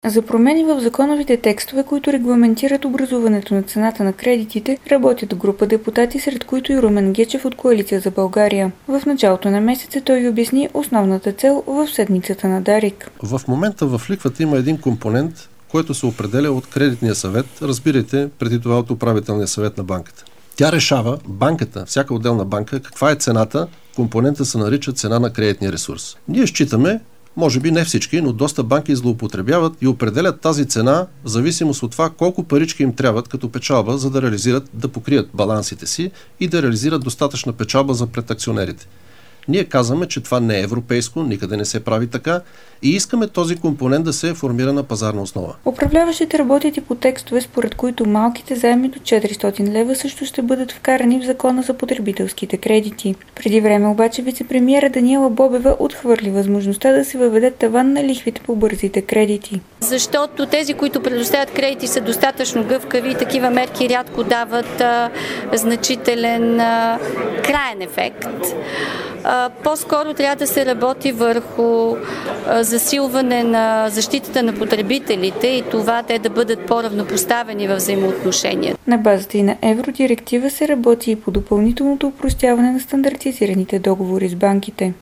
За промени в законовите текстове, които регламентират образуването на цената на кредитите, работят група депутати, сред които и Румен Гечев от Коалиция за България. В началото на месеца той обясни основната цел в седмицата на Дарик. В момента в лихвата има един компонент, който се определя от кредитния съвет, разбирайте, преди това от управителния съвет на банката. Тя решава, банката, всяка отделна банка, каква е цената, компонента се нарича цена на кредитния ресурс. Ние считаме, може би не всички, но доста банки злоупотребяват и определят тази цена в зависимост от това колко парички им трябват като печалба, за да реализират, да покрият балансите си и да реализират достатъчна печалба за пред акционерите. Ние казваме, че това не е европейско, никъде не се прави така и искаме този компонент да се формира на пазарна основа. Управляващите работят и по текстове, според които малките заеми до 400 лева също ще бъдат вкарани в Закона за потребителските кредити. Преди време обаче вицепремиера Даниела Бобева отхвърли възможността да се въведе таван на лихвите по бързите кредити. Защото тези, които предоставят кредити, са достатъчно гъвкави и такива мерки рядко дават значителен краен ефект. По-скоро трябва да се работи върху засилване на защитата на потребителите и това те да бъдат по-равнопоставени във взаимоотношения. На базата и на евродиректива се работи и по допълнителното опростяване на стандартизираните договори с банките.